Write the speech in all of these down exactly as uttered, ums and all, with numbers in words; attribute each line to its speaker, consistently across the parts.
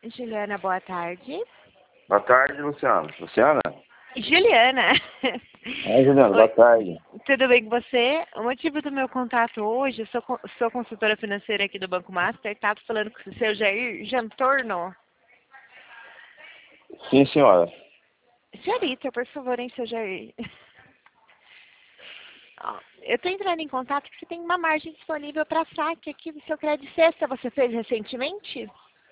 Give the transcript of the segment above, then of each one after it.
Speaker 1: Juliana, boa tarde.
Speaker 2: Boa tarde, Luciana. Luciana?
Speaker 1: Juliana.
Speaker 2: É, Juliana, boa tarde.
Speaker 1: Tudo bem com você? O motivo do meu contato hoje, eu sou, sou consultora financeira aqui do Banco Master, tá falando com o seu Jair Jantorno.
Speaker 2: Sim, senhora.
Speaker 1: Senhorita, por favor, hein, seu Jair. Ó, eu estou entrando em contato que você tem uma margem disponível para saque aqui do seu crédito sexta. Você fez recentemente?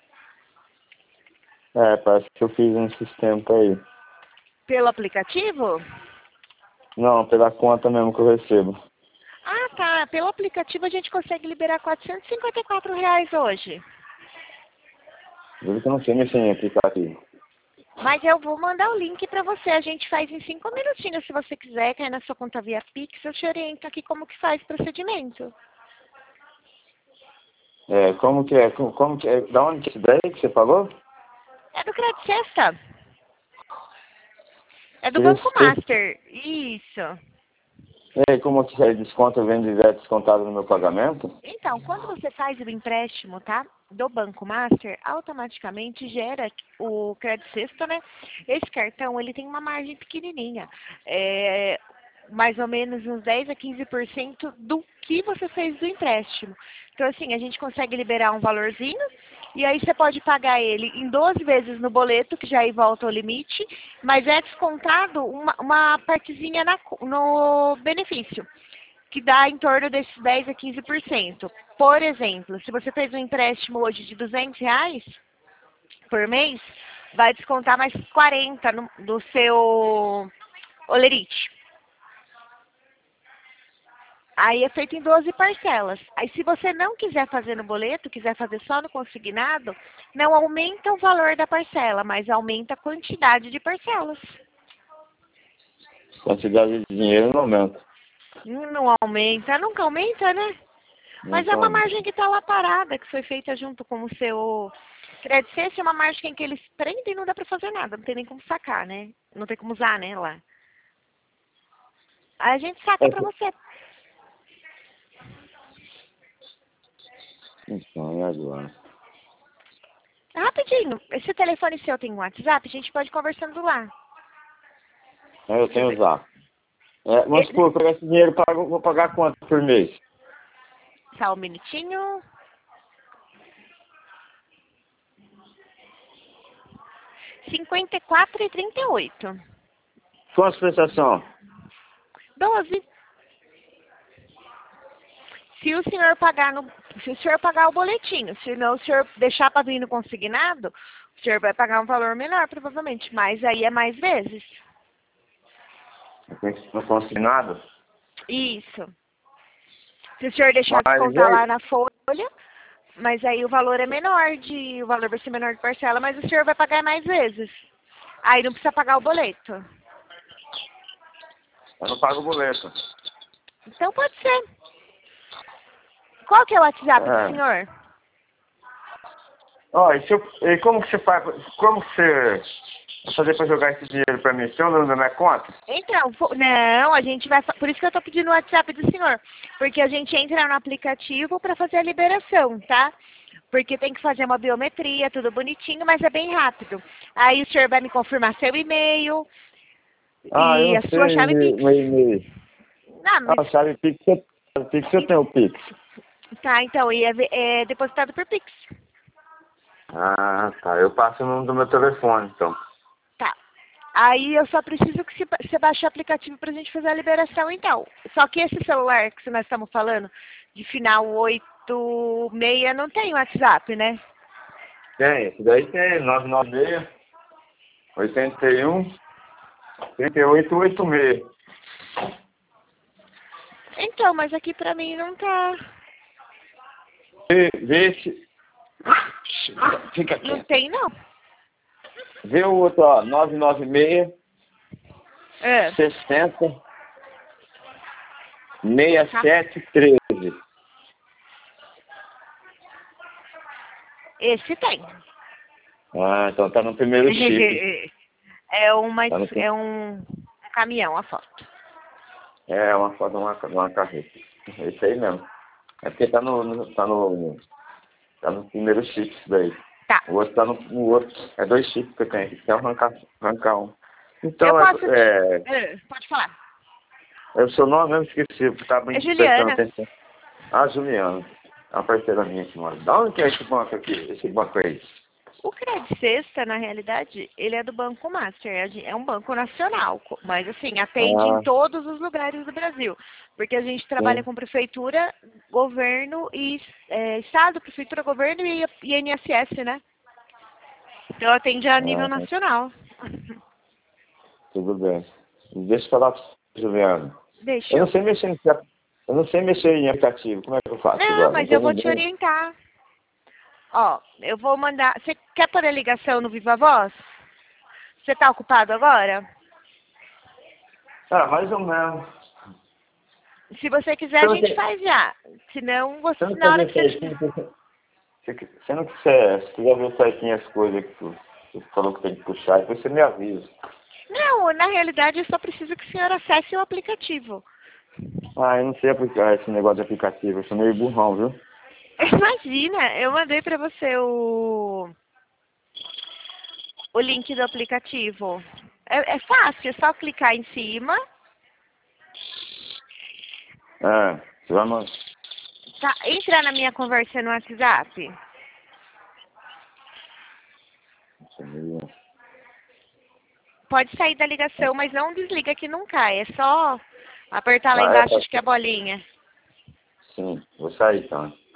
Speaker 2: É, parece que eu fiz um sistema aí.
Speaker 1: Pelo aplicativo?
Speaker 2: Não, pela conta mesmo que eu recebo.
Speaker 1: Ah, tá. Pelo aplicativo a gente consegue liberar quatrocentos e cinquenta e quatro reais hoje.
Speaker 2: Juro que eu não sei mexer em aplicativo.
Speaker 1: Mas eu vou mandar o link para você. A gente faz em cinco minutinhos, se você quiser, cair na sua conta via Pix. Eu te oriento aqui como que faz o procedimento.
Speaker 2: É, como que é? Como, como que é? Da onde que é isso daí que você falou?
Speaker 1: É do Crédito Sexta. É do Banco
Speaker 2: Esse-
Speaker 1: Master. Isso.
Speaker 2: É, como que é? Desconto vem direto descontado no meu pagamento?
Speaker 1: Então, quando você faz o empréstimo, tá? Do Banco Master, automaticamente gera o crédito sexta, né? Esse cartão, ele tem uma margem pequenininha. É, mais ou menos uns dez a quinze por cento do que você fez do empréstimo. Então, assim, a gente consegue liberar um valorzinho e aí você pode pagar ele em doze vezes no boleto, que já aí volta ao limite, mas é descontado uma, uma partezinha na, no benefício, que dá em torno desses dez a quinze por cento. Por exemplo, se você fez um empréstimo hoje de duzentos reais por mês, vai descontar mais quarenta no, do seu olerite. Aí é feito em doze parcelas. Aí se você não quiser fazer no boleto, quiser fazer só no consignado, não aumenta o valor da parcela, mas aumenta a quantidade de parcelas.
Speaker 2: Quantidade de dinheiro não aumenta.
Speaker 1: Não aumenta, nunca aumenta, né? Mas é
Speaker 2: Nunca
Speaker 1: uma
Speaker 2: aumenta.
Speaker 1: margem que está lá parada, que foi feita junto com o seu crédito sexta, é uma margem que eles prendem e não dá para fazer nada, não tem nem como sacar, né? Não tem como usar, né, lá. Aí a gente saca
Speaker 2: É,
Speaker 1: para você.
Speaker 2: então, e agora?
Speaker 1: Rapidinho, esse telefone seu tem um WhatsApp, a gente pode ir conversando lá.
Speaker 2: É, eu tenho usar. É, vamos supor, eu pegar esse dinheiro, eu pago, vou pagar quanto por mês?
Speaker 1: Só um minutinho. cinquenta e quatro e trinta e oito.
Speaker 2: Quantas prestação?
Speaker 1: doze. Se o senhor pagar no, se o senhor pagar o boletinho, se não o senhor deixar para vir no consignado, o senhor vai pagar um valor menor, provavelmente, mas aí é mais vezes.
Speaker 2: Não consigo nada?
Speaker 1: Isso. Se o senhor deixar
Speaker 2: Mas
Speaker 1: descontar lá
Speaker 2: é,
Speaker 1: na folha, mas aí o valor é menor de, o valor vai ser menor de parcela, mas o senhor vai pagar mais vezes. Aí não precisa pagar o boleto.
Speaker 2: eu não pago boleto.
Speaker 1: Então pode ser. Qual que é o WhatsApp do
Speaker 2: É.
Speaker 1: senhor?
Speaker 2: Ó, e, se eu, e como que você faz? Como que você vai fazer para jogar esse dinheiro para mim? Se eu não na minha conta?
Speaker 1: Então, fo- não, a gente vai, fa- por isso que eu tô pedindo o WhatsApp do senhor, porque a gente entra no aplicativo para fazer a liberação, tá? Porque tem que fazer uma biometria, tudo bonitinho, mas é bem rápido. Aí o senhor vai me confirmar seu e-mail
Speaker 2: Ah, eu
Speaker 1: e
Speaker 2: não
Speaker 1: a sua
Speaker 2: sei
Speaker 1: chave
Speaker 2: meu
Speaker 1: Pix.
Speaker 2: meu e-mail.
Speaker 1: Ah, mas,
Speaker 2: Ah, chave Pix, eu- chave Pix eu tenho o Pix.
Speaker 1: tá, então, e é, ve- é depositado por Pix.
Speaker 2: Ah, tá. Eu passo o número do meu telefone, então.
Speaker 1: Tá. Aí eu só preciso que você ba- você baixe o aplicativo pra gente fazer a liberação, então. Só que esse celular que nós estamos falando, de final oito seis, não tem WhatsApp, né?
Speaker 2: Tem, esse daí tem nove nove seis, oitenta e um, trinta e oito, oitenta e seis.
Speaker 1: Então, mas aqui pra mim não tá.
Speaker 2: Vê, vê se... Fica
Speaker 1: Não
Speaker 2: quieto.
Speaker 1: tem, não.
Speaker 2: Vê o outro, ó, nove nove seis,
Speaker 1: É.
Speaker 2: sessenta, sessenta e sete, treze.
Speaker 1: Esse tem.
Speaker 2: Ah, então tá no primeiro chip.
Speaker 1: É uma,
Speaker 2: Tá no...
Speaker 1: é um, um caminhão a foto.
Speaker 2: É uma foto de uma, de uma carreta. Esse aí mesmo. É porque tá no, no- tá no, tá no primeiro chip isso daí.
Speaker 1: Tá.
Speaker 2: O outro tá no, no outro. É dois chips que eu tenho aqui. Tem que arrancar, arrancar um. Então,
Speaker 1: Eu posso...
Speaker 2: é,
Speaker 1: É, pode falar.
Speaker 2: é o seu nome mesmo, esqueci. Tá
Speaker 1: É
Speaker 2: muito
Speaker 1: Juliana.
Speaker 2: atenção. Ah, Juliana. É uma parceira minha que mora. Da onde que é esse banco aqui? Esse banco aí?
Speaker 1: O Credit Sexta, na realidade, ele é do Banco Master, é um banco nacional, mas assim, atende em
Speaker 2: Ah,
Speaker 1: todos os lugares do Brasil, porque a gente trabalha
Speaker 2: sim.
Speaker 1: com prefeitura, governo e é, estado, prefeitura, governo e I N S S, né? Então atende a nível
Speaker 2: Ah,
Speaker 1: nacional.
Speaker 2: tudo bem. Deixa eu falar pra você, Juliana.
Speaker 1: Deixa
Speaker 2: Eu não
Speaker 1: eu.
Speaker 2: sei mexer em, eu não sei mexer em aplicativo. Como é que eu faço
Speaker 1: Não,
Speaker 2: agora? Não
Speaker 1: mas eu
Speaker 2: tem
Speaker 1: vou te
Speaker 2: ninguém.
Speaker 1: orientar. Ó, eu vou mandar. Você quer pôr a ligação no Viva Voz? Você tá ocupado agora?
Speaker 2: Ah, mais ou menos.
Speaker 1: Se você quiser,
Speaker 2: Você
Speaker 1: a
Speaker 2: não
Speaker 1: gente
Speaker 2: quer,
Speaker 1: faz já. Senão, você,
Speaker 2: você não
Speaker 1: na
Speaker 2: quer
Speaker 1: hora
Speaker 2: ver
Speaker 1: que você...
Speaker 2: certinho? Você, você você não quiser, se quiser ver certinho as coisas que tu, tu falou que tem que puxar, depois você me avisa.
Speaker 1: Não, na realidade, eu só preciso que o senhor acesse o aplicativo.
Speaker 2: Ah, eu não sei aplicar esse negócio de aplicativo. Eu sou meio burrão, viu?
Speaker 1: Imagina, eu mandei pra você o, o link do aplicativo. É, é fácil, é só clicar em cima.
Speaker 2: Ah, você vai mandar.
Speaker 1: Tá, entra na minha conversa no WhatsApp. Pode sair da ligação, mas não desliga que não cai. É só apertar lá
Speaker 2: Ah, é?
Speaker 1: embaixo,
Speaker 2: Tá.
Speaker 1: acho que é a bolinha.
Speaker 2: Sim, vou sair então.